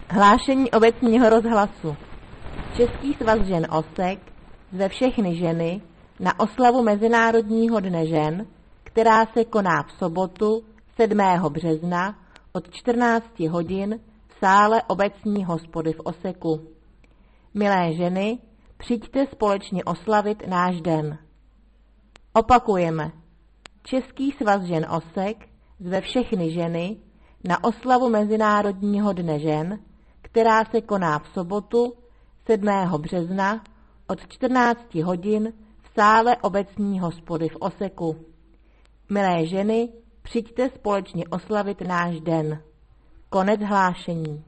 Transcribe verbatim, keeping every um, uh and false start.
Hlášení obecního rozhlasu. Český svaz žen Osek zve všechny ženy na oslavu Mezinárodního dne žen, která se koná v sobotu sedmého března od čtrnácti hodin v sále obecní hospody v Oseku. Milé ženy, přijďte společně oslavit náš den. Opakujeme. Český svaz žen Osek zve všechny ženy na oslavu Mezinárodního dne žen, která se koná v sobotu sedmého března od čtrnácti hodin v sále obecní hospody v Oseku. Milé ženy, přijďte společně oslavit náš den. Konec hlášení.